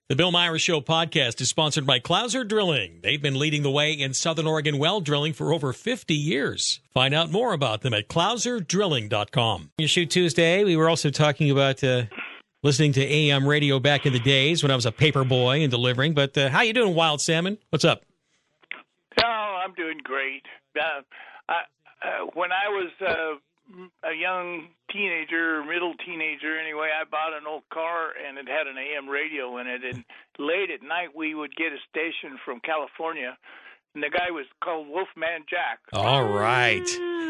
The Bill Myers Show podcast is sponsored by Clouser Drilling. They've been leading the way in Southern Oregon well drilling for over 50 years. Find out more about them at clouserdrilling.com. You Shoot Tuesday, we were also talking about listening to AM radio back in the days when I was a paper boy and delivering. But how you doing, Wild Salmon? What's up? Oh, I'm doing great. When I was a young teenager, middle teenager anyway, I bought an old car and it had an AM radio in it. And late at night, we would get a station from California, and the guy was called Wolfman Jack. All right.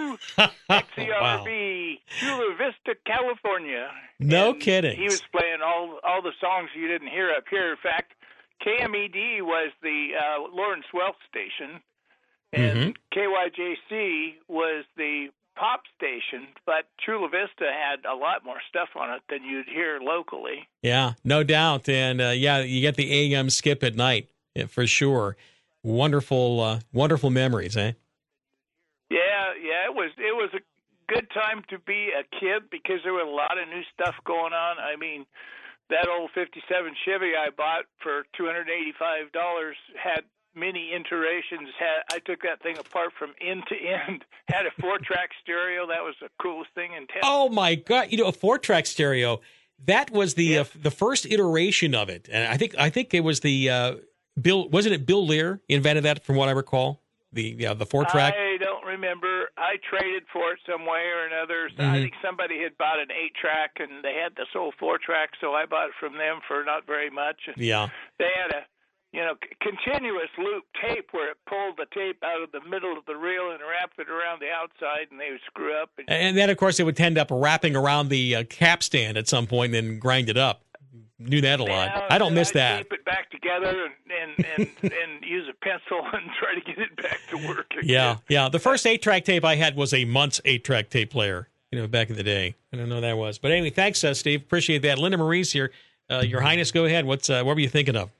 XCRB, Chula Vista, California. No kidding. He was playing all the songs you didn't hear up here. In fact, KMED was the Lawrence Welk station, and KYJC was the pop station, but Chula Vista had a lot more stuff on it than you'd hear locally. Yeah, no doubt. And, you get the AM skip at night, for sure. Wonderful memories, eh? Yeah, it was a good time to be a kid because there was a lot of new stuff going on. I mean, that old 57 Chevy I bought for $285 had many iterations. I took that thing apart from end to end. Had a 4-track stereo. That was the coolest thing in town. Oh my God! A 4-track stereo. That was the first iteration of it, and I think it was the Bill. Wasn't it Bill Lear invented that? From what I recall, the 4-track. I don't remember. I traded for it some way or another. So I think somebody had bought an 8-track, and they had this old 4-track, so I bought it from them for not very much. And yeah. They had a continuous loop tape where it pulled the tape out of the middle of the reel and wrapped it around the outside, and they would screw up. And then, of course, it would end up wrapping around the capstan at some point and then grind it up. Knew that a lot. I don't miss that. Tape it back together and use a pencil and try to get it back to work again. Yeah. The first 8-track tape I had was a Muntz 8-track tape player, back in the day. I don't know what that was. But anyway, thanks, Steve. Appreciate that. Linda Marie's here. Your Highness, go ahead. What were you thinking of?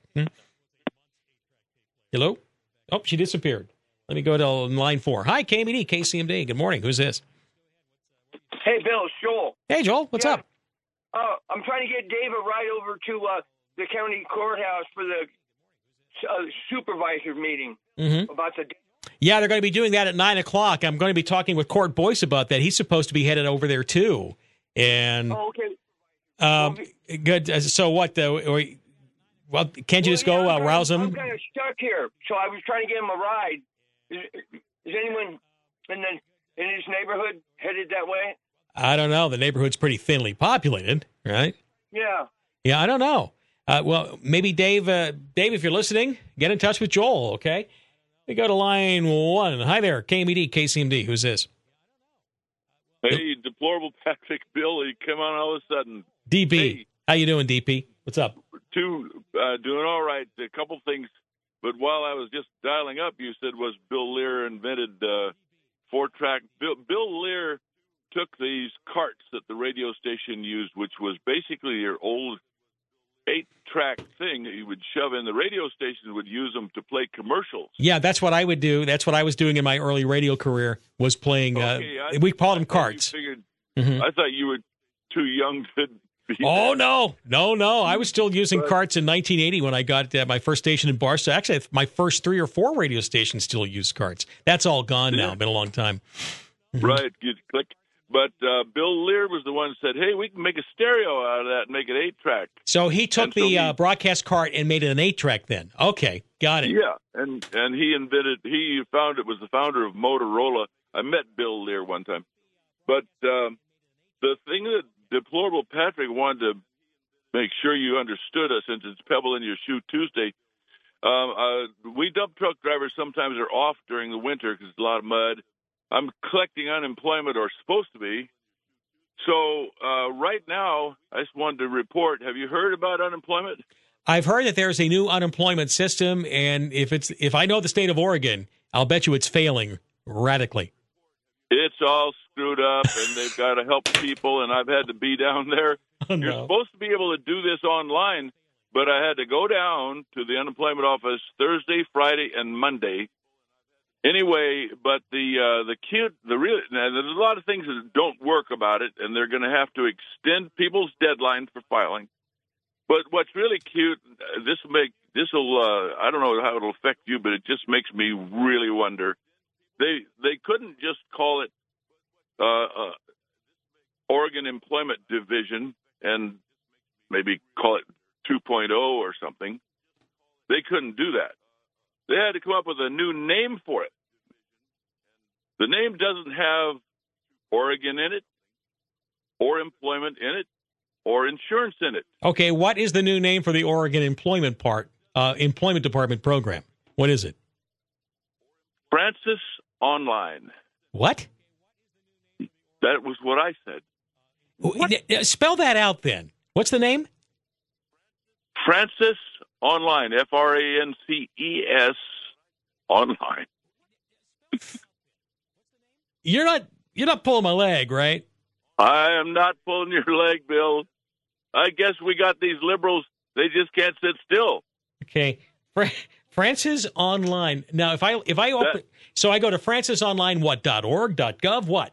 Hello? Oh, she disappeared. Let me go to line 4. Hi, KMED, KCMD. Good morning. Who's this? Hey, Bill, it's Joel. Hey, Joel. What's up? I'm trying to get Dave a ride over to the county courthouse for the supervisor meeting about the. Yeah, they're going to be doing that at 9 o'clock. I'm going to be talking with Court Boyce about that. He's supposed to be headed over there too. And okay. Good. So what? Well, can't you just go rouse him? I'm kind of stuck here, so I was trying to get him a ride. Is anyone in his neighborhood headed that way? I don't know. The neighborhood's pretty thinly populated, right? Yeah. Yeah, I don't know. Well, maybe Dave, if you're listening, get in touch with Joel, okay? We go to line 1. Hi there, KMED, KCMD. Who's this? Hey, deplorable Patrick Bill. You come on all of a sudden. DP. Hey. How you doing, DP? What's up? Doing all right. A couple things. But while I was just dialing up, you said was Bill Lear invented 4-track. Bill Lear took these carts that the radio station used, which was basically your old 8-track thing that you would shove in. The radio station would use them to play commercials. Yeah, that's what I would do. That's what I was doing in my early radio career, was playing, we called them carts. I thought you were too young to be no. I was still using carts in 1980 when I got my first station in Barstow. Actually, my first 3 or 4 radio stations still use carts. That's all gone now. Been a long time. Right. You click. But Bill Lear was the one who said, hey, we can make a stereo out of that and make it 8-track. So he took the broadcast cart and made it an 8-track then. Okay, got it. Yeah, and he found it was the founder of Motorola. I met Bill Lear one time. But the thing that Deplorable Patrick wanted to make sure you understood us, since it's Pebble in Your Shoe Tuesday, we dump truck drivers sometimes are off during the winter because it's a lot of mud. I'm collecting unemployment, or supposed to be. So right now, I just wanted to report, have you heard about unemployment? I've heard that there's a new unemployment system, and if I know the state of Oregon, I'll bet you it's failing radically. It's all screwed up, and they've got to help people, and I've had to be down there. Oh, no. You're supposed to be able to do this online, but I had to go down to the unemployment office Thursday, Friday, and Monday. Anyway, but there's a lot of things that don't work about it, and they're going to have to extend people's deadlines for filing. But what's really cute, I don't know how it'll affect you, but it just makes me really wonder. They couldn't just call it Oregon Employment Division and maybe call it 2.0 or something. They couldn't do that. They had to come up with a new name for it. The name doesn't have Oregon in it, or employment in it, or insurance in it. Okay, what is the new name for the Oregon Employment Department program? What is it? Francis Online. What? That was what I said. What? Spell that out then. What's the name? Francis Online. FRANCES Online. You're not pulling my leg, right? I am not pulling your leg, Bill. I guess we got these liberals. They just can't sit still. Okay. Francis Online. Now, if I open, so I go to francisonline, what, .org, .gov, what?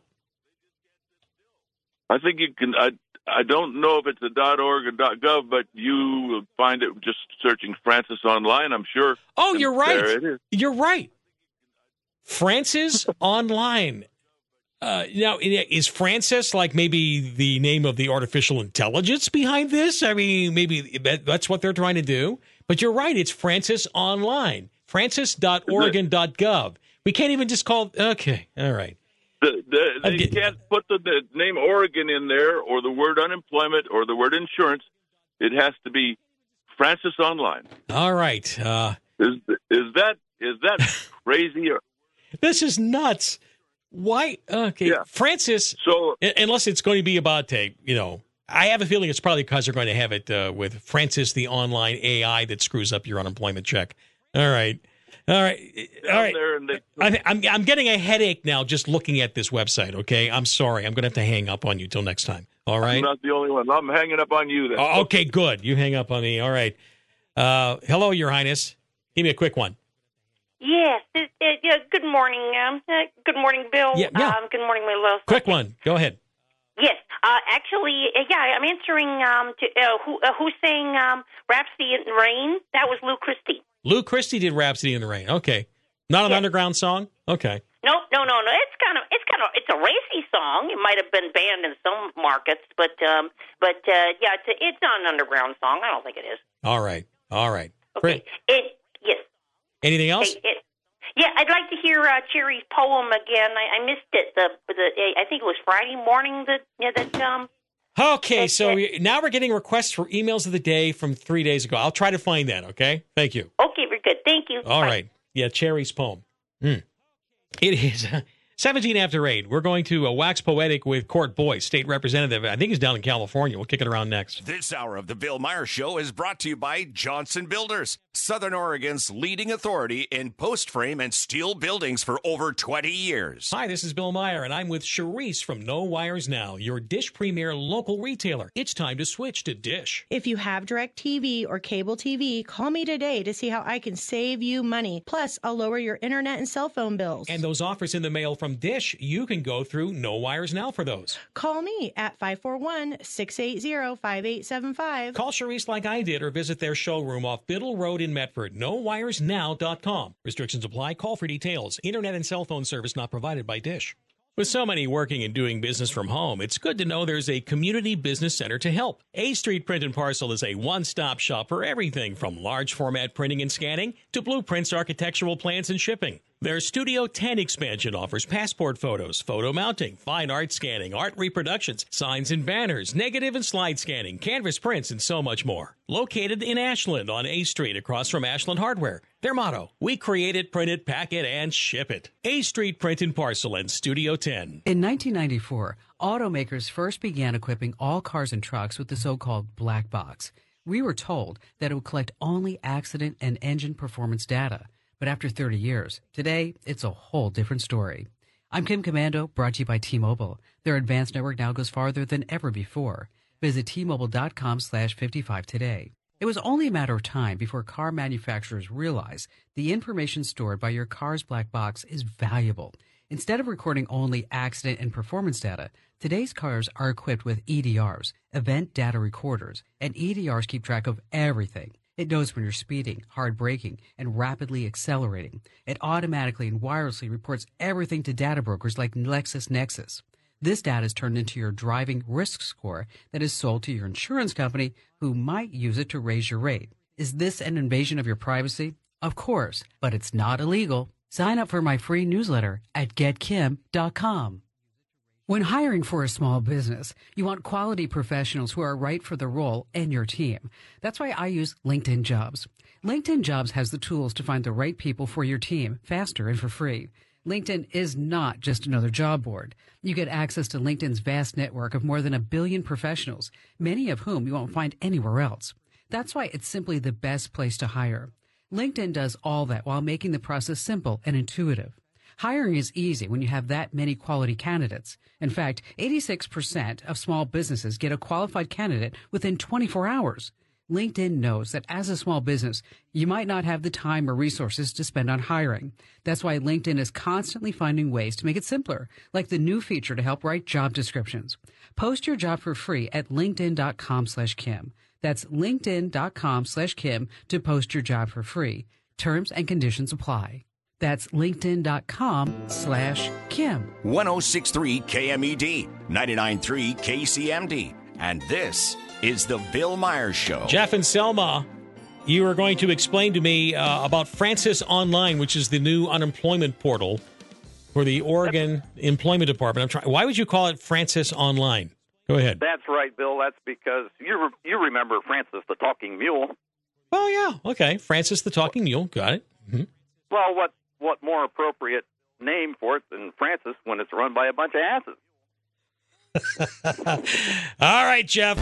I think you can. I don't know if it's a .org or .gov, but you will find it just searching Francis Online, I'm sure. Oh, you're right. There it is. You're right. Francis Online. Now, is Francis like maybe the name of the artificial intelligence behind this? I mean, maybe that's what they're trying to do. But you're right. It's Francis Online. Francis.oregon.gov. We can't even just call. Okay. All right. They can't put the name Oregon in there, or the word unemployment, or the word insurance. It has to be Francis Online. All right. Is that crazy? This is nuts. Why? Okay, yeah. Francis. So unless it's going to be about I have a feeling it's probably because they're going to have it with Francis, the online AI that screws up your unemployment check. All right. I'm getting a headache now just looking at this website. Okay, I'm sorry. I'm going to have to hang up on you till next time. All right. I'm not the only one. I'm hanging up on you then. Okay, good. You hang up on me. All right. Hello, Your Highness. Give me a quick one. Yes. Good morning. Good morning, Bill. Yeah. Good morning, my love. Quick one. Go ahead. Yes. Actually, I'm answering to who's saying Rhapsody in the Rain. That was Lou Christie. Lou Christie did Rhapsody in the Rain. Okay. Not an underground song? Okay. No. It's a racy song. It might have been banned in some markets, but it's not an underground song. I don't think it is. All right. Okay. Yes. Anything else? I'd like to hear Cherry's poem again. I missed it. I think it was Friday morning Okay, so now we're getting requests for emails of the day from 3 days ago. I'll try to find that, okay? Thank you. Okay, very good. Thank you. All Bye. right. Yeah, Cherry's poem. It is 17 after 8. We're going to wax poetic with Court Boyce, state representative. I think he's down in California. We'll kick it around next. This hour of the Bill Meyer Show is brought to you by Johnson Builders, Southern Oregon's leading authority in post frame and steel buildings for over 20 years. Hi, this is Bill Meyer, and I'm with Charisse from No Wires Now, your Dish Premier local retailer. It's time to switch to Dish. If you have DirecTV or cable TV, call me today to see how I can save you money. Plus, I'll lower your internet and cell phone bills. And those offers in the mail from Dish, you can go through No Wires Now for those. Call me at 541-680-5875. Call Charisse like I did or visit their showroom off Biddle Road in Medford. NoWiresNow.com. Restrictions apply. Call for details. Internet and cell phone service not provided by Dish. With so many working and doing business from home, it's good to know there's a community business center to help. A Street Print and Parcel is a one-stop shop for everything from large format printing and scanning to blueprints, architectural plans, and shipping. Their Studio 10 expansion offers passport photos, photo mounting, fine art scanning, art reproductions, signs and banners, negative and slide scanning, canvas prints, and so much more. Located in Ashland on A Street across from Ashland Hardware. Their motto, we create it, print it, pack it, and ship it. A Street Print and Parcel and Studio 10. In 1994, automakers first began equipping all cars and trucks with the so-called black box. We were told that it would collect only accident and engine performance data. But after 30 years, today, it's a whole different story. I'm Kim Commando, brought to you by T-Mobile. Their advanced network now goes farther than ever before. Visit T-Mobile.com/55 today. It was only a matter of time before car manufacturers realized the information stored by your car's black box is valuable. Instead of recording only accident and performance data, today's cars are equipped with EDRs, event data recorders, and EDRs keep track of everything. It knows when you're speeding, hard braking, and rapidly accelerating. It automatically and wirelessly reports everything to data brokers like LexisNexis. This data is turned into your driving risk score that is sold to your insurance company, who might use it to raise your rate. Is this an invasion of your privacy? Of course, but it's not illegal. Sign up for my free newsletter at getkim.com. When hiring for a small business, you want quality professionals who are right for the role and your team. That's why I use LinkedIn Jobs. LinkedIn Jobs has the tools to find the right people for your team faster and for free. LinkedIn is not just another job board. You get access to LinkedIn's vast network of more than 1 billion professionals, many of whom you won't find anywhere else. That's why it's simply the best place to hire. LinkedIn does all that while making the process simple and intuitive. Hiring is easy when you have that many quality candidates. In fact, 86% of small businesses get a qualified candidate within 24 hours. LinkedIn knows that as a small business, you might not have the time or resources to spend on hiring. That's why LinkedIn is constantly finding ways to make it simpler, like the new feature to help write job descriptions. Post your job for free at linkedin.com/Kim. That's linkedin.com/Kim to post your job for free. Terms and conditions apply. That's linkedin.com/Kim. 106.3 KMED, 99.3 KCMD. And this is the Bill Myers Show. Jeff and Selma, you are going to explain to me about Francis Online, which is the new unemployment portal for the Oregon Employment Department. Why would you call it Francis Online? Go ahead. That's right, Bill. That's because you remember Francis the Talking Mule. Oh, yeah. Okay. Francis the Talking Mule. Got it. Mm-hmm. Well, what more appropriate name for it than Francis when it's run by a bunch of asses? All right, Jeff.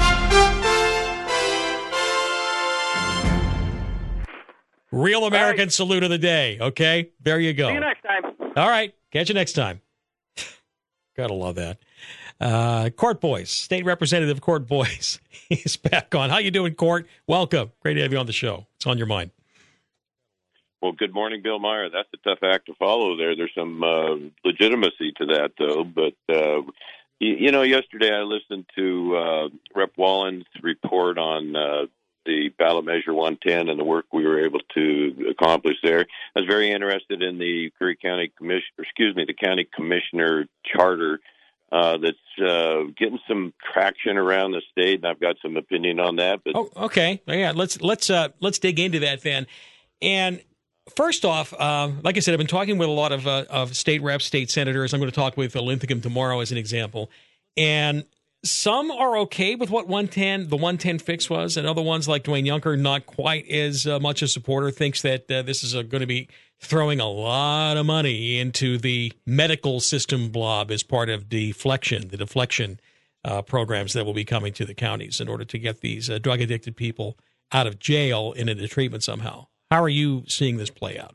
Real American salute of the day. Okay, there you go. See you next time. All right, catch you next time. Gotta love that. Court Boys, State Representative Court Boys, he's back on. How you doing, Court? Welcome. Great to have you on the show. What's on your mind? Well, good morning, Bill Meyer. That's a tough act to follow there. There's some legitimacy to that, though. But, yesterday I listened to Rep. Wallen's report on the ballot measure 110 and the work we were able to accomplish there. I was very interested in the Curry County the county commissioner charter that's getting some traction around the state, and I've got some opinion on that. But okay, yeah, let's dig into that then. And first off, like I said, I've been talking with a lot of state reps, state senators. I'm going to talk with Linthicum tomorrow as an example. And some are okay with what the 110 fix was, and other ones like Dwayne Juncker, not quite as much a supporter, thinks that this is going to be throwing a lot of money into the medical system blob as part of the deflection programs that will be coming to the counties in order to get these drug-addicted people out of jail and into treatment somehow. How are you seeing this play out?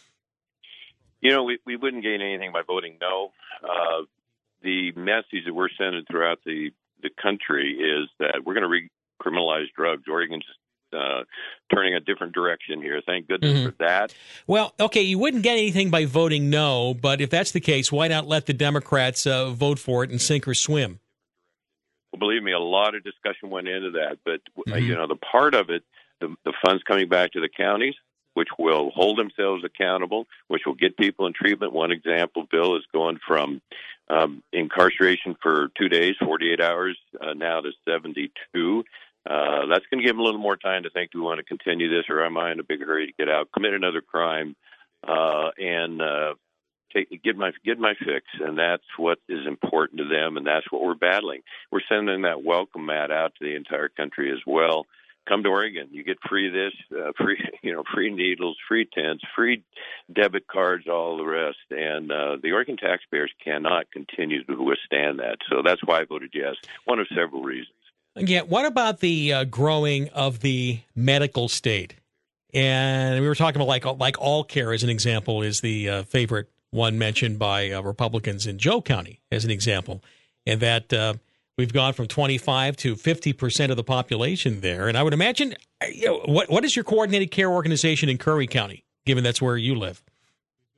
We wouldn't gain anything by voting no. The message that we're sending throughout the country is that we're going to recriminalize drugs. Oregon's turning a different direction here. Thank goodness for that. Well, okay, you wouldn't get anything by voting no, but if that's the case, why not let the Democrats vote for it and sink or swim? Well, believe me, a lot of discussion went into that. But, the part of it, the funds coming back to the counties, which will hold themselves accountable, which will get people in treatment. One example, Bill, is going from incarceration for 2 days, 48 hours, now to 72. That's going to give them a little more time to think, do we want to continue this, or am I in a big hurry to get out, commit another crime, and get my fix? And that's what is important to them, and that's what we're battling. We're sending that welcome mat out to the entire country as well. Come to Oregon. You get free needles, free tents, free debit cards, all the rest. And the Oregon taxpayers cannot continue to withstand that. So that's why I voted yes. One of several reasons. Yeah. What about the growing of the medical state? And we were talking about like All Care as an example is the favorite one mentioned by Republicans in Joe County as an example, and that. We've gone from 25 to 50% of the population there. And I would imagine, what is your coordinated care organization in Curry County, given that's where you live?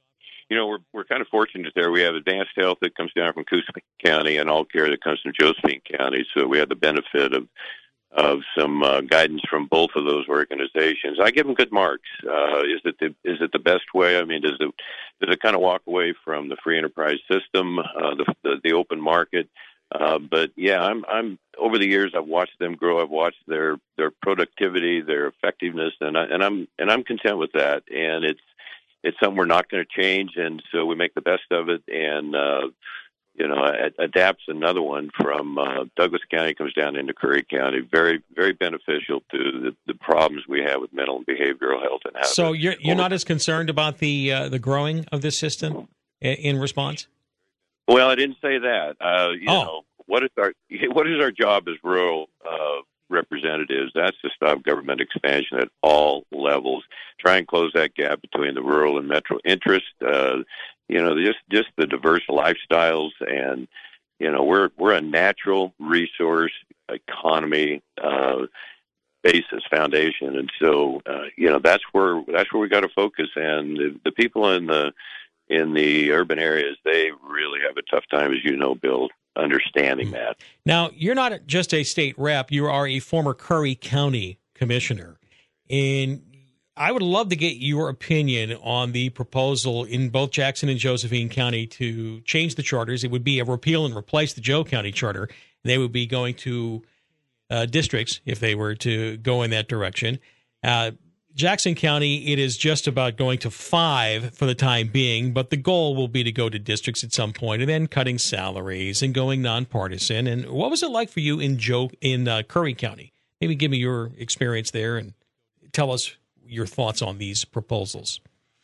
we're kind of fortunate there. We have Advanced Health that comes down from Coos County and All Care that comes from Josephine County. So we have the benefit of some guidance from both of those organizations. I give them good marks. Is it the best way? I mean, does it kind of walk away from the free enterprise system, the open market? But yeah, I'm over the years I've watched them grow. I've watched their productivity, their effectiveness, and I'm content with that. And it's something we're not going to change, and so we make the best of it. And adapts another one from Douglas County comes down into Curry County. Very, very beneficial to the problems we have with mental and behavioral health. And so you're not as concerned about the growing of this system in response? Well, I didn't say that. What is our job as rural representatives? That's to stop government expansion at all levels. Try and close that gap between the rural and metro interest. Just the diverse lifestyles, and we're a natural resource economy basis foundation, and so that's where we got to focus. And the people in the urban areas, they really have a tough time, as you know, Bill, understanding that. Now, you're not just a state rep; you are a former Curry County commissioner, and I would love to get your opinion on the proposal in both Jackson and Josephine County to change the charters. It would be a repeal and replace the Joe County charter. They would be going to districts if they were to go in that direction. Jackson County, it is just about going to 5 for the time being, but the goal will be to go to districts at some point, and then cutting salaries and going nonpartisan. And what was it like for you in Curry County? Maybe give me your experience there and tell us your thoughts on these proposals.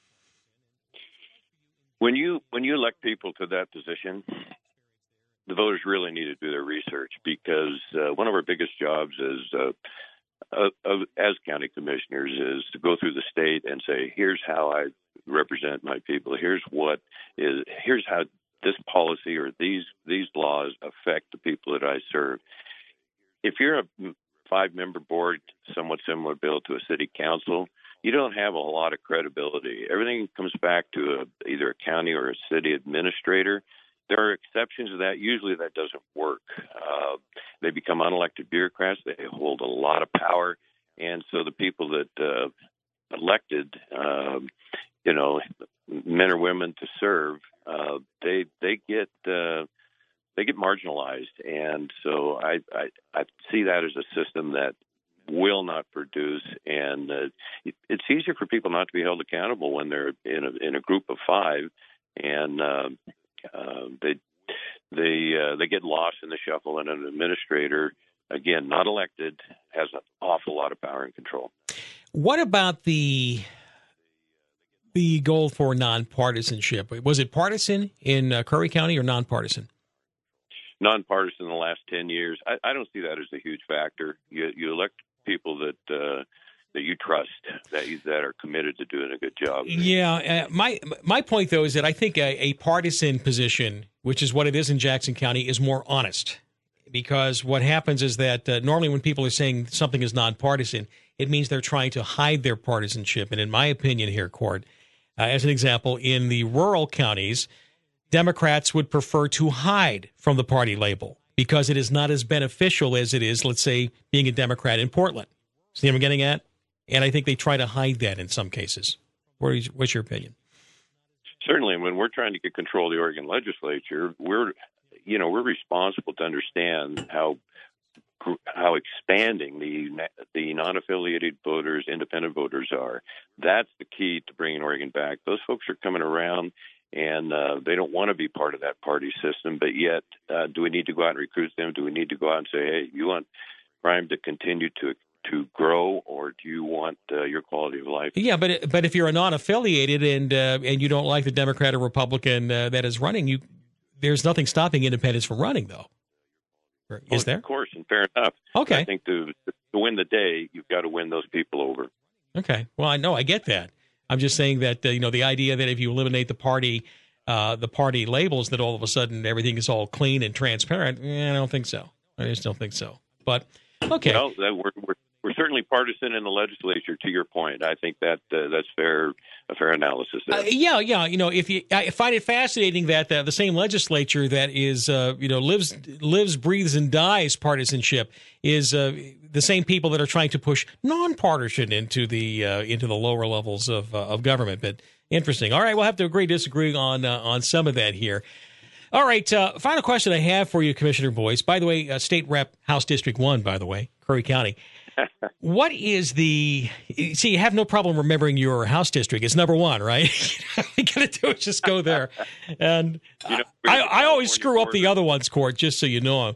When you elect people to that position, the voters really need to do their research, because one of our biggest jobs as county commissioners is to go through the state and say, here's how I represent my people. Here's how this policy or these laws affect the people that I serve. If you're a 5-member board, somewhat similar, Bill, to a city council, you don't have a lot of credibility. Everything comes back to either a county or a city administrator. There are exceptions to that. Usually that doesn't work. They become unelected bureaucrats. They hold a lot of power. And so the people that elected, men or women to serve, they get marginalized. And so I see that as a system that will not produce, and it's easier for people not to be held accountable when they're in a group of 5, and they get lost in the shuffle, and an administrator, again, not elected, has an awful lot of power and control. What about the goal for nonpartisanship? Was it partisan in Curry County or nonpartisan? Nonpartisan in the last 10 years. I don't see that as a huge factor. You elect people that you trust, that are committed to doing a good job. Yeah, my point, though, is that I think a partisan position, which is what it is in Jackson County, is more honest. Because what happens is that normally when people are saying something is nonpartisan, it means they're trying to hide their partisanship. And in my opinion here, Cord, as an example, in the rural counties, Democrats would prefer to hide from the party label because it is not as beneficial as it is, let's say, being a Democrat in Portland. See what I'm getting at? And I think they try to hide that in some cases. What's your opinion? Certainly, when we're trying to get control of the Oregon legislature, we're responsible to understand how expanding the non-affiliated voters, independent voters are. That's the key to bringing Oregon back. Those folks are coming around, and they don't want to be part of that party system. But yet, do we need to go out and recruit them? Do we need to go out and say, hey, you want crime to continue to grow, or do you want your quality of life? Yeah, but if you're a non-affiliated and you don't like the Democrat or Republican that is running, there's nothing stopping independents from running, though. Is there? Of course, and fair enough. Okay. I think to win the day, you've got to win those people over. Okay. Well, I get that. I'm just saying that the idea that if you eliminate the party labels, that all of a sudden everything is all clean and transparent. I don't think so. I just don't think so. But okay. Well, we're certainly certainly partisan in the legislature. To your point, I think that that's a fair analysis there. Yeah. I find it fascinating that the same legislature that is lives, breathes, and dies partisanship is the same people that are trying to push nonpartisan into the lower levels of government. But interesting. All right, we'll have to agree disagree on some of that here. All right, final question I have for you, Commissioner Boyce. By the way, State Rep, House District 1, by the way, Curry County. What is you have no problem remembering your House district. It's number 1, right? All you got to do is just go there. And I always screw up the other ones, Court, just so you know.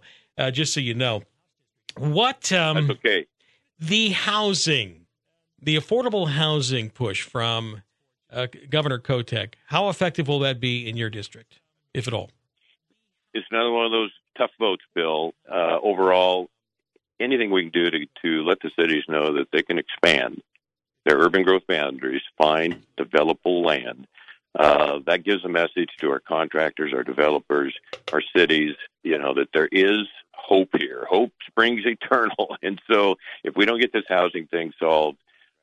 What? That's okay. The affordable housing push from Governor Kotek, how effective will that be in your district, if at all? It's another one of those tough votes, Bill. Overall, anything we can do to let the cities know that they can expand their urban growth boundaries, find developable land. That gives a message to our contractors, our developers, our cities, that there is hope here. Hope springs eternal. And so if we don't get this housing thing solved,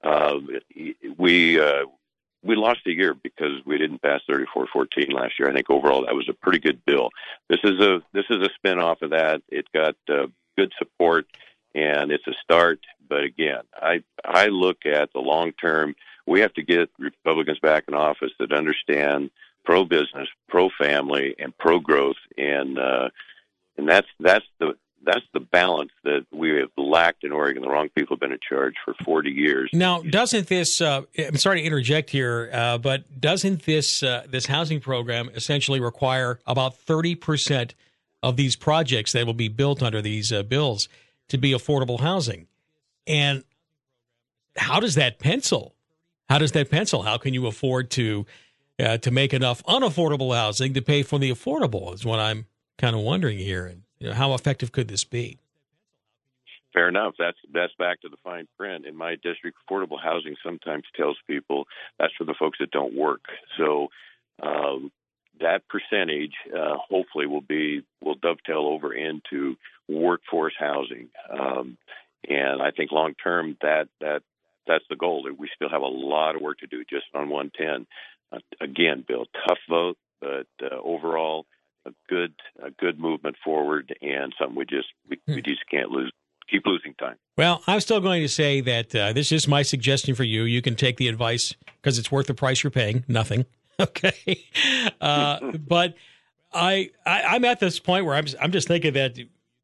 we lost a year because we didn't pass 3414 last year. I think overall that was a pretty good bill. This is a spin-off of that. It got good support, and it's a start. But again, I look at the long term. We have to get Republicans back in office that understand pro-business, pro-family, and pro-growth, and that's the balance that we have lacked in Oregon. The wrong people have been in charge for 40 years. Now, doesn't this? I'm sorry to interject here, but doesn't this housing program essentially require about 30% of these projects that will be built under these bills to be affordable housing? And how does that pencil? How can you afford to make enough unaffordable housing to pay for the affordable? Is what I'm kind of wondering here. And how effective could this be? Fair enough. That's back to the fine print. In my district, affordable housing sometimes tells people that's for the folks that don't work. So that percentage hopefully will dovetail over into workforce housing. And I think long term that's the goal. We still have a lot of work to do just on 110. Again, Bill, tough vote, but overall a good movement forward, and something we just can't keep losing time. Well, I'm still going to say that this is my suggestion for you. You can take the advice because it's worth the price you're paying. Nothing. Okay. But I'm at this point where I'm just thinking that,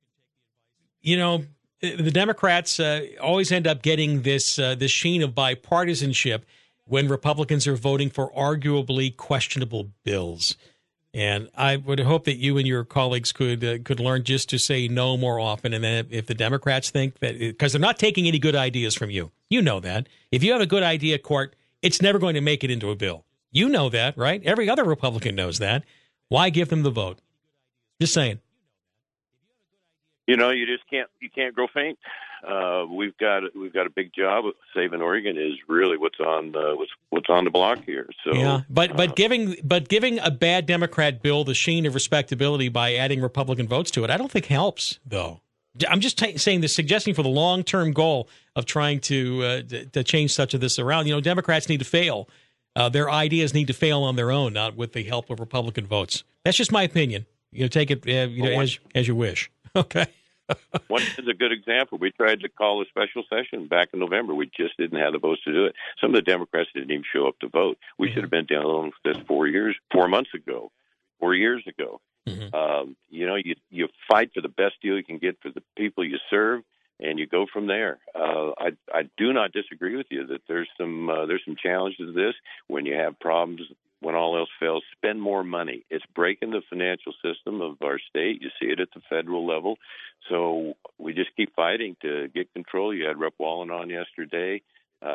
the Democrats always end up getting this sheen of bipartisanship when Republicans are voting for arguably questionable bills. And I would hope that you and your colleagues could learn just to say no more often. And then if the Democrats think that, because they're not taking any good ideas from you, you know that. If you have a good idea, Court, it's never going to make it into a bill. You know that, right? Every other Republican knows that. Why give them the vote? Just saying. You can't grow faint. We've got a big job. Saving Oregon is really what's on the block here. So yeah, but giving a bad Democrat bill the sheen of respectability by adding Republican votes to it, I don't think helps. Though I'm just saying this, suggesting for the long-term goal of trying to change such of this around. Democrats need to fail. Their ideas need to fail on their own, not with the help of Republican votes. That's just my opinion. Take it as you wish. Okay. One is a good example. We tried to call a special session back in November. We just didn't have the votes to do it. Some of the Democrats didn't even show up to vote. We should have been dealing with this 4 years ago. Mm-hmm. You fight for the best deal you can get for the people you serve, and you go from there. I do not disagree with you that there's some challenges to this. When you have problems, when all else fails, spend more money. It's breaking the financial system of our state. You see it at the federal level. So we just keep fighting to get control. You had Rep. Wallen on yesterday. I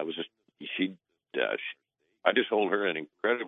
just hold her an incredible.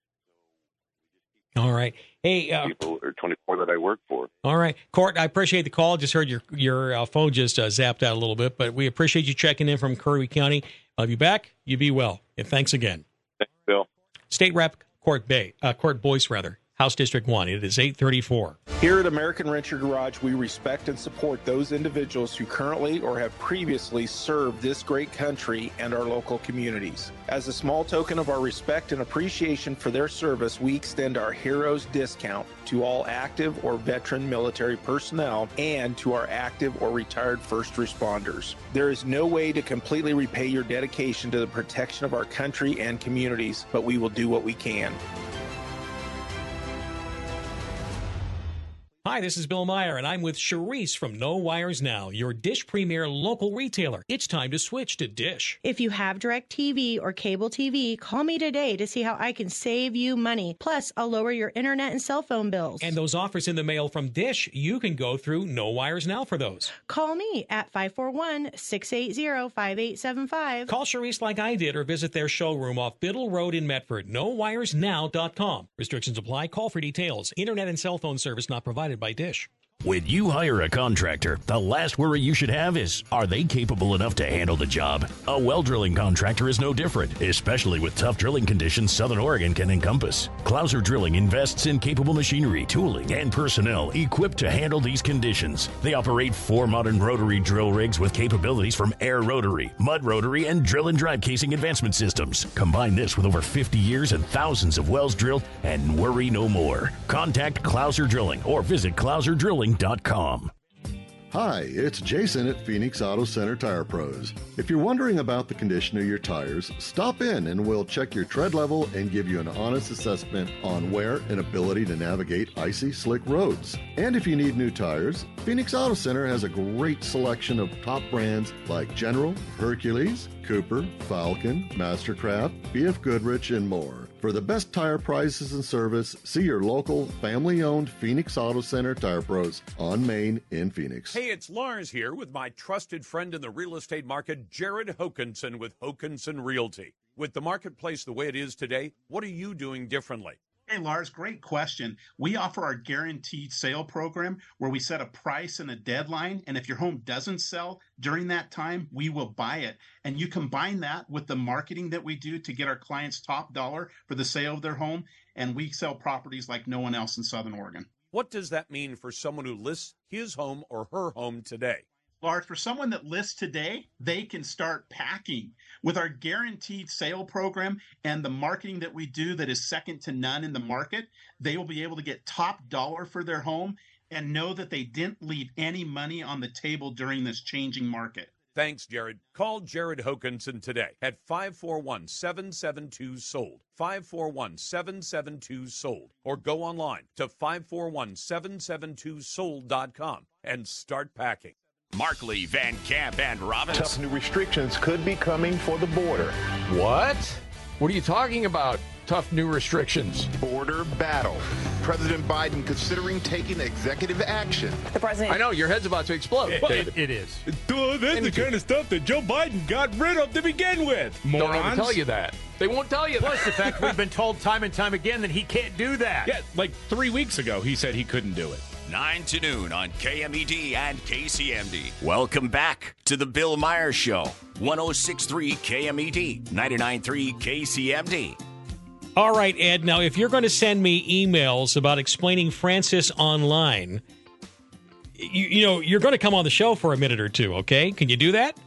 All right. Hey, people are 24 that I work for. All right. Court, I appreciate the call. Just heard your phone just zapped out a little bit, but we appreciate you checking in from Curry County. I'll be back. You be well. And thanks again. Thanks, Bill. State Rep. Court Boyce, House District 1. It is 834. Here at American Renter Garage, we respect and support those individuals who currently or have previously served this great country and our local communities. As a small token of our respect and appreciation for their service, we extend our Heroes discount to all active or veteran military personnel and to our active or retired first responders. There is no way to completely repay your dedication to the protection of our country and communities, but we will do what we can. Hi, this is Bill Meyer, and I'm with Charisse from No Wires Now, your Dish Premier local retailer. It's time to switch to Dish. If you have DirecTV or cable TV, call me today to see how I can save you money. Plus, I'll lower your internet and cell phone bills. And those offers in the mail from Dish, you can go through No Wires Now for those. Call me at 541-680-5875. Call Charisse like I did or visit their showroom off Biddle Road in Medford, nowiresnow.com. Restrictions apply. Call for details. Internet and cell phone service not provided by Dish. When you hire a contractor, the last worry you should have is, are they capable enough to handle the job? A well drilling contractor is no different, especially with tough drilling conditions Southern Oregon can encompass. Clouser Drilling invests in capable machinery, tooling, and personnel equipped to handle these conditions. They operate 4 modern rotary drill rigs with capabilities from air rotary, mud rotary, and drill and drive casing advancement systems. Combine this with over 50 years and thousands of wells drilled, and worry no more. Contact Clouser Drilling or visit clouserdrilling.com. Hi, it's Jason at Phoenix Auto Center Tire Pros. If you're wondering about the condition of your tires, stop in and we'll check your tread level and give you an honest assessment on wear and ability to navigate icy, slick roads. And if you need new tires, Phoenix Auto Center has a great selection of top brands like General, Hercules, Cooper, Falcon, Mastercraft, BF Goodrich, and more. For the best tire prices and service, see your local family-owned Phoenix Auto Center Tire Pros on Main in Phoenix. Hey, it's Lars here with my trusted friend in the real estate market, Jared Hokinson with Hokinson Realty. With the marketplace the way it is today, what are you doing differently? Hey, Lars, great question. We offer our guaranteed sale program where we set a price and a deadline, and if your home doesn't sell during that time, we will buy it. And you combine that with the marketing that we do to get our clients top dollar for the sale of their home, and we sell properties like no one else in Southern Oregon. What does that mean for someone who lists his home or her home today? Lars, for someone that lists today, they can start packing. With our guaranteed sale program and the marketing that we do that is second to none in the market, they will be able to get top dollar for their home and know that they didn't leave any money on the table during this changing market. Thanks, Jared. Call Jared Hokinson today at 541-772-SOLD, 541-772-SOLD, or go online to 541-772-SOLD.com and start packing. Markley, Van Camp, and Robbins. Tough new restrictions could be coming for the border. What? What are you talking about? Tough new restrictions. Border battle. President Biden considering taking executive action. The president. I know, your head's about to explode. It is. That's the kind of stuff that Joe Biden got rid of to begin with. Morons. Don't ever tell you that. They won't tell you Plus that. the fact we've been told time and time again that he can't do that. Yeah, like 3 weeks ago he said he couldn't do it. 9 to noon on KMED and KCMD. Welcome back to the Bill Meyer Show. 106.3 KMED, 99.3 KCMD. All right, Ed. Now, if you're going to send me emails about explaining Francis online, you're going to come on the show for a minute or two, okay? Can you do that?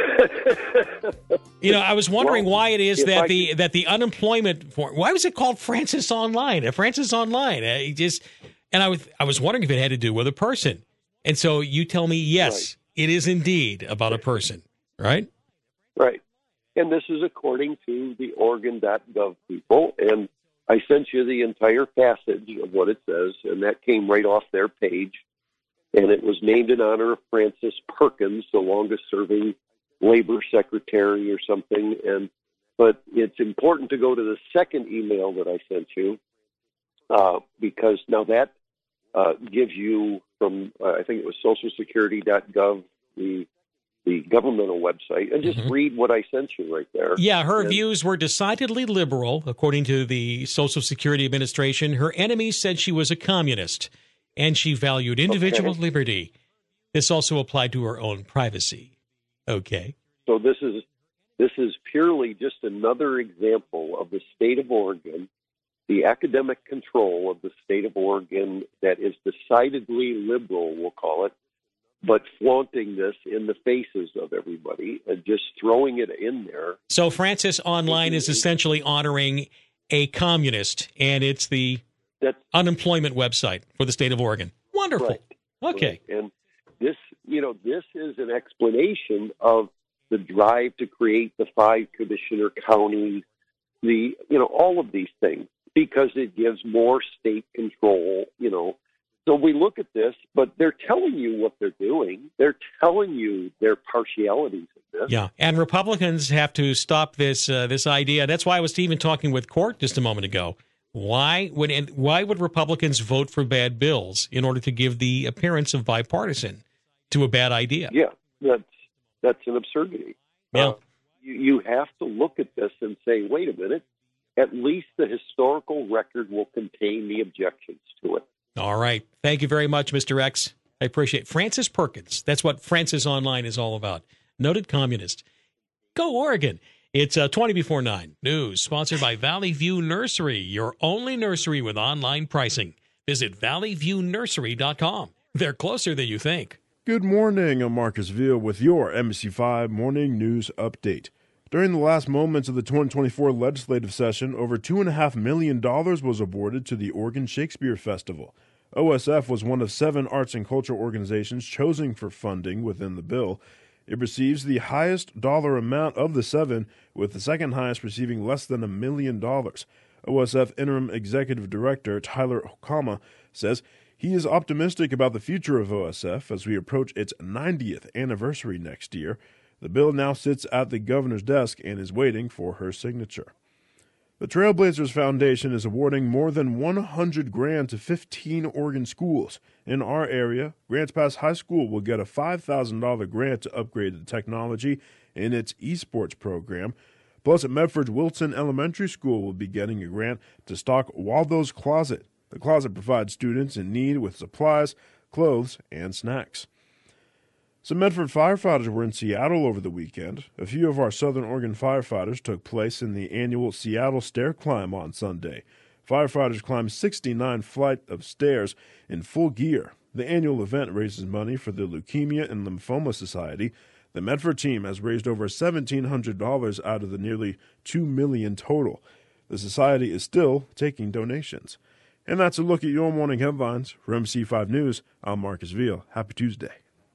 I was wondering why it is that the unemployment form, why was it called Francis Online? Francis Online. And I was wondering if it had to do with a person. And so you tell me, yes, It is indeed about a person, right? Right. And this is according to the Oregon.gov people. And I sent you the entire passage of what it says, and that came right off their page. And it was named in honor of Francis Perkins, the longest-serving labor secretary or something. But it's important to go to the second email that I sent you, because now that gives you from, I think it was socialsecurity.gov, the governmental website, and just read what I sent you right there. Yeah, her views were decidedly liberal, according to the Social Security Administration. Her enemies said she was a communist, and she valued individual liberty. This also applied to her own privacy. Okay. So this is purely just another example of the state of Oregon the academic control of the state of Oregon that is decidedly liberal, we'll call it, but flaunting this in the faces of everybody and just throwing it in there. So Francis Online is essentially honoring a communist, and it's the unemployment website for the state of Oregon. Wonderful. Right. Okay. Right. And this is an explanation of the drive to create the 5 commissioner counties, all of these things, because it gives more state control, So we look at this, but they're telling you what they're doing. They're telling you their partialities in this. Yeah, and Republicans have to stop this idea. That's why I was even talking with Court just a moment ago. Why would Republicans vote for bad bills in order to give the appearance of bipartisan to a bad idea? Yeah, that's an absurdity. Yeah. You have to look at this and say, wait a minute, at least the historical record will contain the objections to it. All right. Thank you very much, Mr. X. I appreciate it. Francis Perkins. That's what Francis Online is all about. Noted communist. Go Oregon. It's 20 before 9. News sponsored by Valley View Nursery, your only nursery with online pricing. Visit valleyviewnursery.com. They're closer than you think. Good morning. I'm Marcus Veal with your MSC5 Morning News Update. During the last moments of the 2024 legislative session, over $2.5 million was awarded to the Oregon Shakespeare Festival. OSF was one of 7 arts and culture organizations chosen for funding within the bill. It receives the highest dollar amount of the 7, with the second highest receiving less than $1 million. OSF Interim Executive Director Tyler Okama says he is optimistic about the future of OSF as we approach its 90th anniversary next year. The bill now sits at the governor's desk and is waiting for her signature. The Trailblazers Foundation is awarding more than $100,000 to 15 Oregon schools. In our area, Grants Pass High School will get a $5,000 grant to upgrade the technology in its esports program. Plus, at Medford's Wilson Elementary School will be getting a grant to stock Waldo's Closet. The closet provides students in need with supplies, clothes, and snacks. Some Medford firefighters were in Seattle over the weekend. A few of our Southern Oregon firefighters took place in the annual Seattle Stair Climb on Sunday. Firefighters climbed 69 flights of stairs in full gear. The annual event raises money for the Leukemia and Lymphoma Society. The Medford team has raised over $1,700 out of the nearly $2 million total. The society is still taking donations. And that's a look at your morning headlines. For MC5 News, I'm Marcus Veal. Happy Tuesday.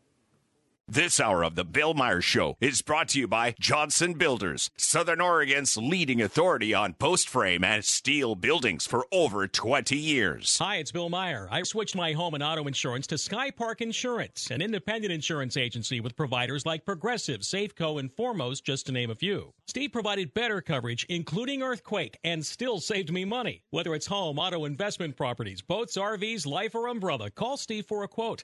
This hour of the Bill Myers Show is brought to you by Johnson Builders, Southern Oregon's leading authority on post frame and steel buildings for over 20 years. Hi, it's Bill Meyer. I switched my home and auto insurance to Sky Park Insurance, an independent insurance agency with providers like Progressive, Safeco, and Foremost, just to name a few. Steve provided better coverage, including earthquake, and still saved me money. Whether it's home, auto, investment properties, boats, RVs, life, or umbrella, call Steve for a quote.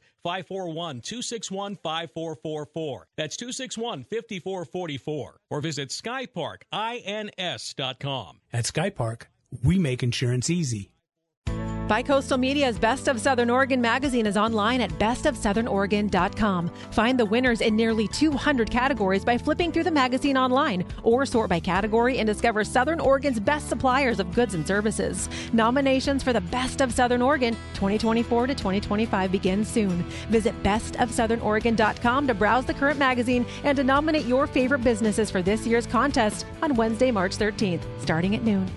541-261-5444. That's 261-5444. Or visit skyparkins.com. At Skypark, we make insurance easy. Bicoastal Media's Best of Southern Oregon magazine is online at bestofsouthernoregon.com. Find the winners in nearly 200 categories by flipping through the magazine online, or sort by category and discover Southern Oregon's best suppliers of goods and services. Nominations for the Best of Southern Oregon 2024 to 2025 begin soon. Visit bestofsouthernoregon.com to browse the current magazine and to nominate your favorite businesses for this year's contest on Wednesday, March 13th, starting at noon.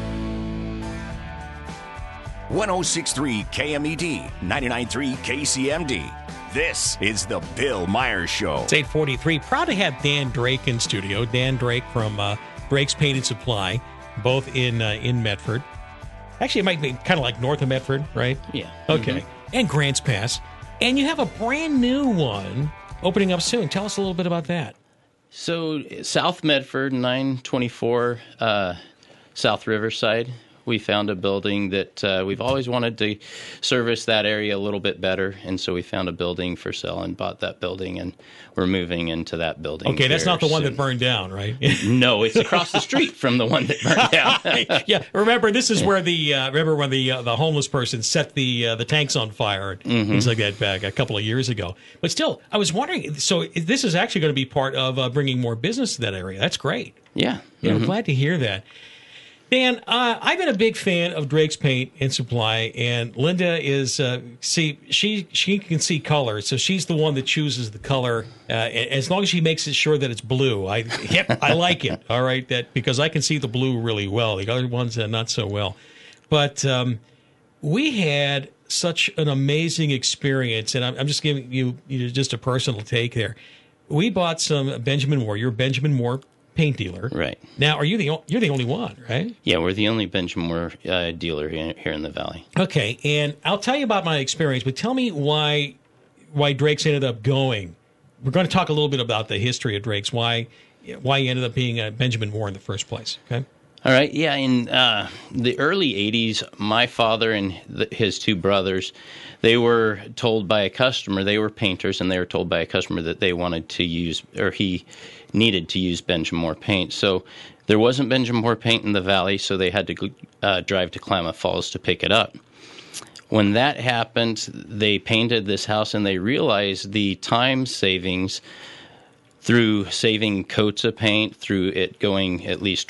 106.3 KMED, 99.3 KCMD. This is the Bill Myers Show. It's 8:43. Proud to have Dan Drake in studio. Dan Drake from Drake's Paint and Supply, both in Medford. Actually, it might be kind of like north of Medford, right? Yeah. Okay. Mm-hmm. And Grants Pass. And you have a brand new one opening up soon. Tell us a little bit about that. So South Medford, 924 South Riverside. We found a building that we've always wanted to service that area a little bit better, and so we found a building for sale and bought that building, and we're moving into that building. Okay, that's not the one that burned down, right? No, it's across the street from the one that burned down. Yeah, remember this is where remember when the homeless person set the tanks on fire and things like that back a couple of years ago. But still, I was wondering. So this is actually going to be part of bringing more business to that area. That's great. Yeah, I'm glad to hear that. Dan, I've been a big fan of Drake's Paint and Supply, and Linda is she can see color, so she's the one that chooses the color. As long as she makes it sure that it's blue, I like it. All right, that because I can see the blue really well. The other ones not so well. But we had such an amazing experience, and I'm just giving you just a personal take there. We bought some Benjamin Moore. You're a Benjamin Moore paint dealer, right? Now, you're the only one, right? Yeah, we're the only Benjamin Moore dealer here in the Valley. Okay, and I'll tell you about my experience, but tell me why Drake's ended up going. We're going to talk a little bit about the history of Drake's, why he ended up being Benjamin Moore in the first place. Okay. All right. Yeah, in the early '80s, my father and his two brothers, they were told by a customer. They were painters, and they were told by a customer that they wanted to use, or he needed to use Benjamin Moore paint. So there wasn't Benjamin Moore paint in the Valley, so they had to drive to Klamath Falls to pick it up. When that happened, they painted this house, and they realized the time savings through saving coats of paint, through it going at least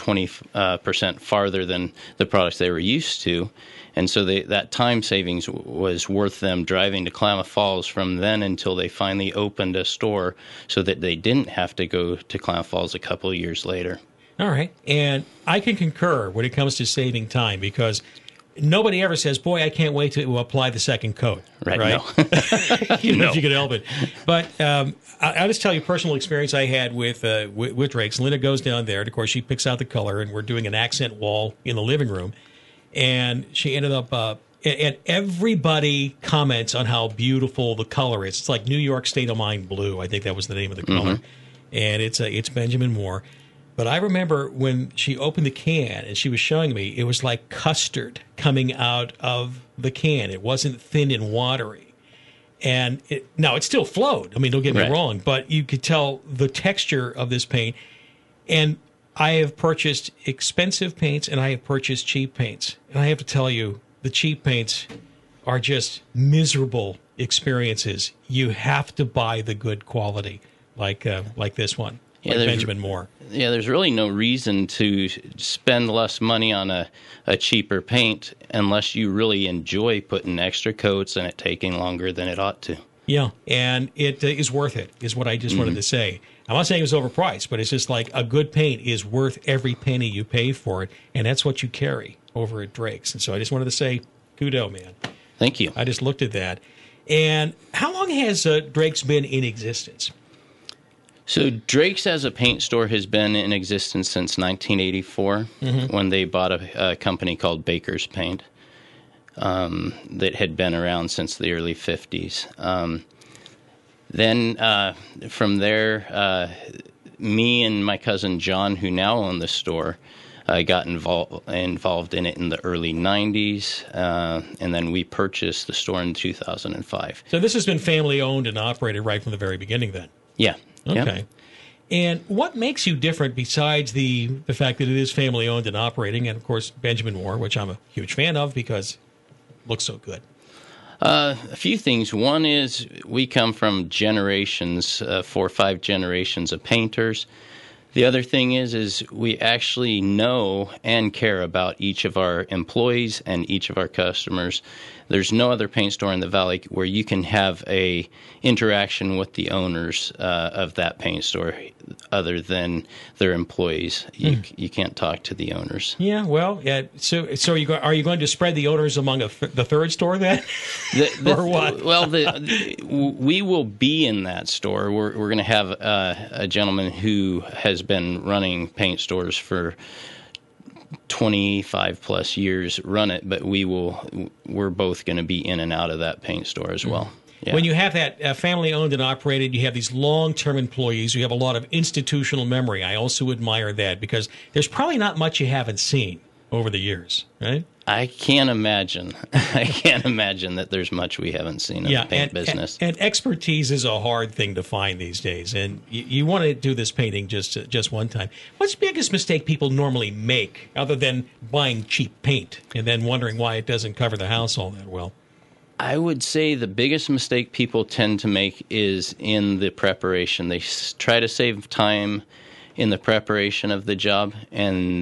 20% farther than the products they were used to. And so that time savings was worth them driving to Klamath Falls from then until they finally opened a store so that they didn't have to go to Klamath Falls a couple of years later. All right. And I can concur when it comes to saving time because nobody ever says, boy, I can't wait to apply the second coat. Right? No. No. If you could help it. But I'll just tell you a personal experience I had with Drake's. Linda goes down there, and of course she picks out the color, and we're doing an accent wall in the living room. And she ended up, and everybody comments on how beautiful the color is. It's like New York State of Mind blue. I think that was the name of the color. Mm-hmm. And it's Benjamin Moore. But I remember when she opened the can and she was showing me, it was like custard coming out of the can. It wasn't thin and watery. And now it still flowed. I mean, don't get me wrong, but you could tell the texture of this paint. And I have purchased expensive paints and I have purchased cheap paints. And I have to tell you, the cheap paints are just miserable experiences. You have to buy the good quality, like this one, like Benjamin Moore. Yeah, there's really no reason to spend less money on a cheaper paint unless you really enjoy putting extra coats and it taking longer than it ought to. Yeah, and it is worth it, is what I just wanted to say. I'm not saying it's overpriced, but it's just like a good paint is worth every penny you pay for it, and that's what you carry over at Drake's. And so I just wanted to say, kudo, man. Thank you. I just looked at that. And how long has Drake's been in existence? So Drake's as a paint store has been in existence since 1984 when they bought a company called Baker's Paint that had been around since the early 50s. Then from there, me and my cousin John, who now own the store, got involved in it in the early 90s, and then we purchased the store in 2005. So this has been family-owned and operated right from the very beginning then? Yeah. Okay. Yep. And what makes you different besides the fact that it is family-owned and operating, and, of course, Benjamin Moore, which I'm a huge fan of because it looks so good? A few things. One is we come from generations, 4 or 5 generations of painters. The other thing is we actually know and care about each of our employees and each of our customers. There's no other paint store in the Valley where you can have a interaction with the owners of that paint store other than their employees. You can't talk to the owners. Yeah, well, so are you going to spread the owners among the third store then? Or what? Well, we will be in that store. We're going to have a gentleman who has been running paint stores for 25 plus years run it, but we're both going to be in and out of that paint store as well. Yeah. When you have that family owned and operated, you have these long-term employees. You have a lot of institutional memory. I also admire that because there's probably not much you haven't seen over the years, right? I can't imagine. I can't imagine that there's much we haven't seen in the paint business. And expertise is a hard thing to find these days. And you want to do this painting just one time. What's the biggest mistake people normally make other than buying cheap paint and then wondering why it doesn't cover the house all that well? I would say the biggest mistake people tend to make is in the preparation. They try to save time in the preparation of the job, and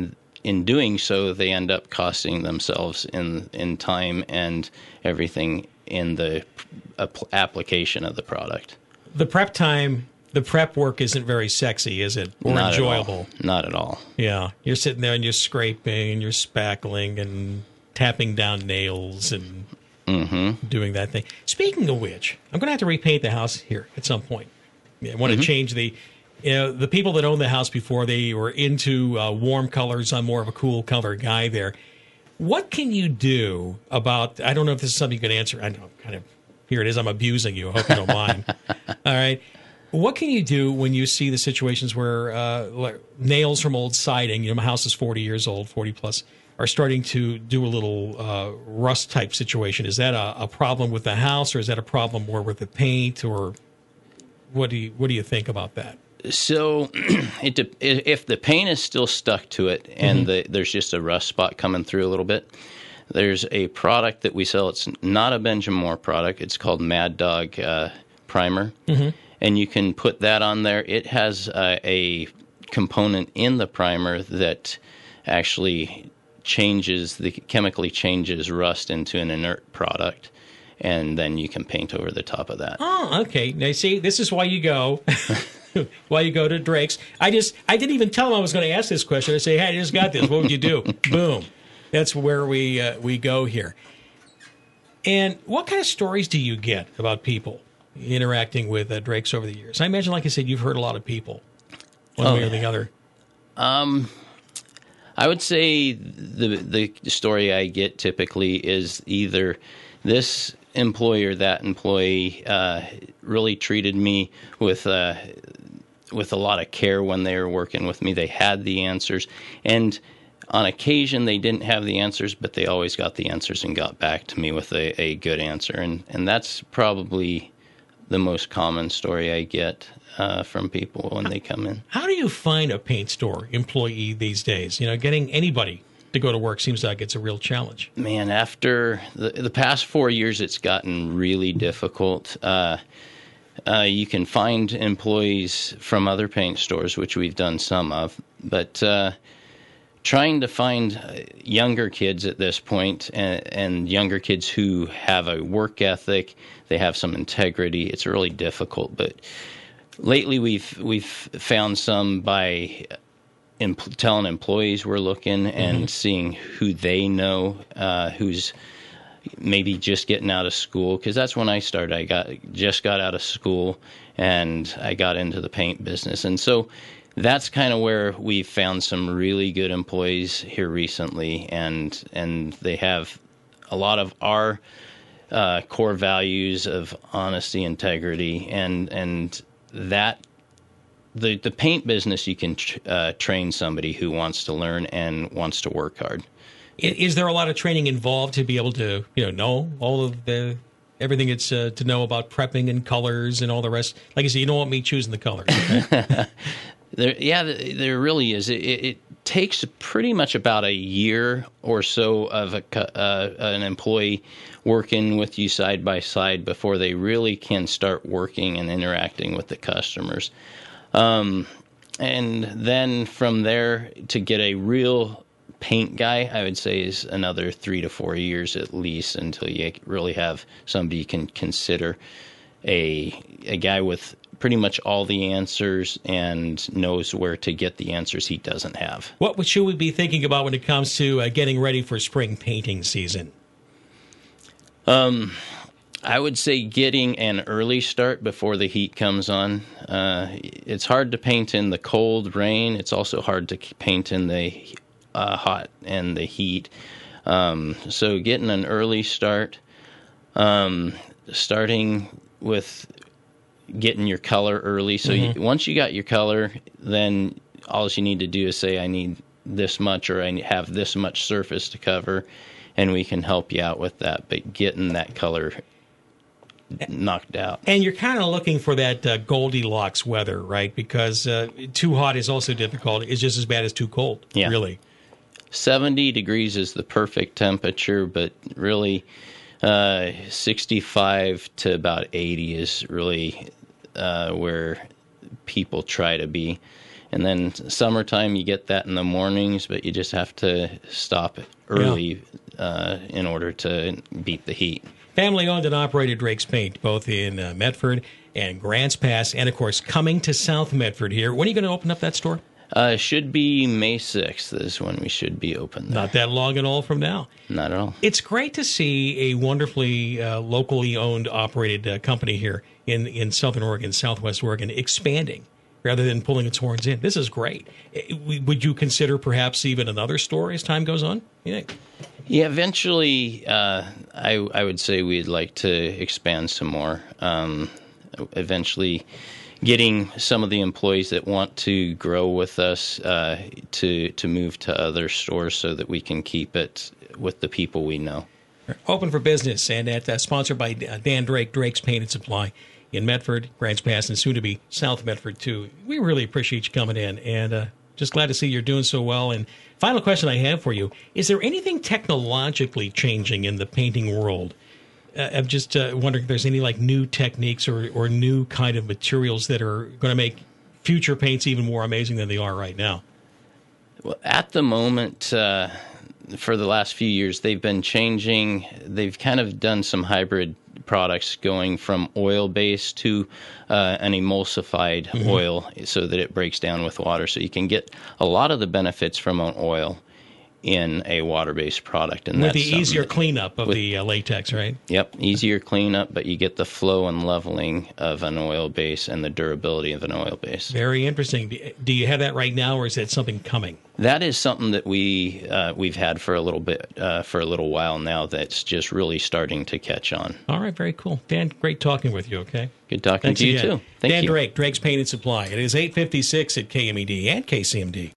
in doing so, they end up costing themselves in time and everything in the application of the product. The prep work isn't very sexy, is it? Or Not enjoyable? Not at all. Yeah. You're sitting there and you're scraping and you're spackling and tapping down nails and doing that thing. Speaking of which, I'm going to have to repaint the house here at some point. I want to change the people that owned the house before, they were into warm colors. I'm more of a cool color guy there. What can you do about, I don't know if this is something you can answer. I know, kind of, here it is. I'm abusing you. I hope you don't mind. All right. What can you do when you see the situations where nails from old siding, my house is 40 years old, 40 plus, are starting to do a little rust type situation? Is that a problem with the house, or is that a problem more with the paint, or what do you think about that? So if the paint is still stuck to it and there's just a rust spot coming through a little bit, there's a product that we sell. It's not a Benjamin Moore product. It's called Mad Dog Primer. And you can put that on there. It has a component in the primer that actually chemically changes rust into an inert product, and then you can paint over the top of that. Oh, okay. Now, see, this is why you go to Drake's. I didn't even tell him I was going to ask this question. I say, hey, I just got this. What would you do? Boom. That's where we go here. And what kind of stories do you get about people interacting with Drake's over the years? I imagine, like I said, you've heard a lot of people, one way or the other. I would say the story I get typically is either this employee or that employee really treated me with a lot of care when they were working with me. They had the answers, and on occasion they didn't have the answers, but they always got the answers and got back to me with a good answer. And that's probably the most common story I get from people when they come in. How do you find a paint store employee these days? Getting anybody to go to work seems like it's a real challenge. Man, after the past 4 years, it's gotten really difficult. You can find employees from other paint stores, which we've done some of, but trying to find younger kids at this point, and younger kids who have a work ethic, they have some integrity, it's really difficult. But lately we've found some by telling employees we're looking and seeing who they know, who's maybe just getting out of school, because that's when I started. I just got out of school and I got into the paint business, and so that's kind of where we found some really good employees here recently, and they have a lot of our core values of honesty, integrity, and that the paint business, you can train somebody who wants to learn and wants to work hard. Is there a lot of training involved to be able to know all of everything it's to know about prepping and colors and all the rest? Like I said, you don't want me choosing the colors. Okay? There really is. It takes pretty much about a year or so of an employee working with you side by side before they really can start working and interacting with the customers. And then from there, to get a real paint guy, I would say, is another 3 to 4 years at least until you really have somebody you can consider a guy with pretty much all the answers and knows where to get the answers he doesn't have. What should we be thinking about when it comes to getting ready for spring painting season? I would say getting an early start before the heat comes on. It's hard to paint in the cold rain. It's also hard to paint in the hot and the heat. So getting an early start, starting with getting your color early. So once you got your color, then all you need to do is say, I need this much, or I have this much surface to cover, and we can help you out with that. But getting that color knocked out. And you're kind of looking for that Goldilocks weather, right? Because too hot is also difficult. It's just as bad as too cold, really. 70 degrees is the perfect temperature, but really 65 to about 80 is really where people try to be. And then summertime, you get that in the mornings, but you just have to stop early in order to beat the heat. Family owned and operated Drake's Paint, both in Medford and Grants Pass, and of course coming to South Medford here. When are you going to open up that store? Should be May 6th is when we should be open there. Not that long at all from now. Not at all. It's great to see a wonderfully locally owned, operated company here in Southern Oregon, Southwest Oregon, expanding rather than pulling its horns in. This is great. Would you consider perhaps even another store as time goes on? You think? Yeah, eventually I would say we'd like to expand some more. Eventually getting some of the employees that want to grow with us to move to other stores so that we can keep it with the people we know. Open for business, and sponsored by Dan Drake, Drake's Paint and Supply in Medford, Grants Pass, and soon to be South Medford, too. We really appreciate you coming in, and just glad to see you're doing so well. And final question I have for you, is there anything technologically changing in the painting world? I'm just wondering if there's any new techniques or new kind of materials that are going to make future paints even more amazing than they are right now. Well, at the moment, for the last few years, they've been changing. They've kind of done some hybrid products going from oil-based to an emulsified oil so that it breaks down with water. So you can get a lot of the benefits from an oil in a water-based product. And with the easier cleanup of the latex, right? Yep, easier cleanup, but you get the flow and leveling of an oil base and the durability of an oil base. Very interesting. Do you have that right now, or is that something coming? That is something that we've had for a little bit, for a little while now. That's just really starting to catch on. All right, very cool, Dan. Great talking with you. Okay, good talking to you too. Thank you. Dan Drake, Drake's Paint and Supply. It is 8:56 at KMED and KCMD.